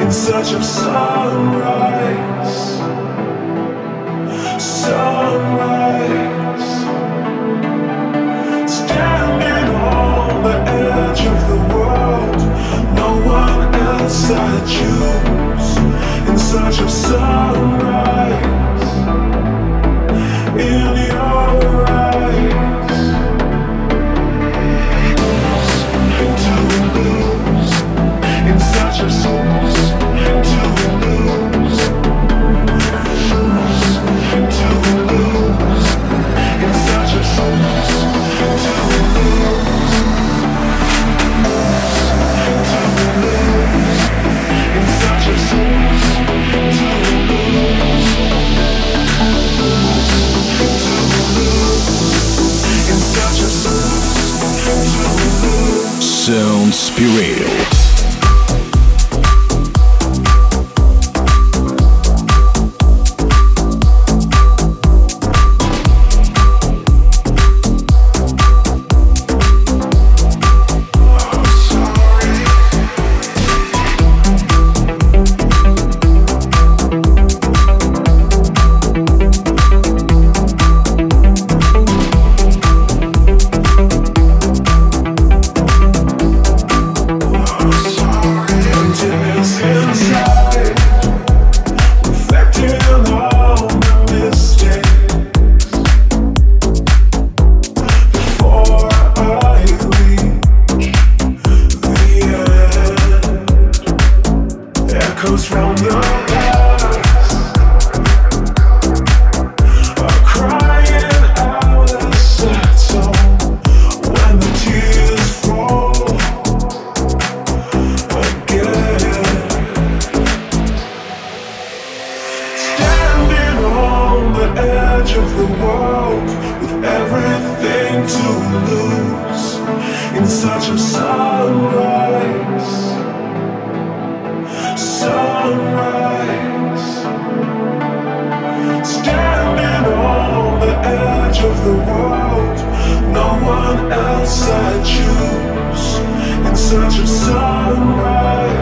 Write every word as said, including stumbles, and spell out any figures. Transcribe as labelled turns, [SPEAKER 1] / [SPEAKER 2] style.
[SPEAKER 1] search of sunrise, sunrise. Standing on the edge of the world, no one else I choose. In search of sunrise, in your eyes. Into the blues, in search of souls. Into the blues, into the blues, in search of souls. Into the blues, into the blues, in search of souls. Into the blues, into the blues, in search of souls. Into the blues.
[SPEAKER 2] Sound Spirit.
[SPEAKER 1] Else I choose in search of sunrise.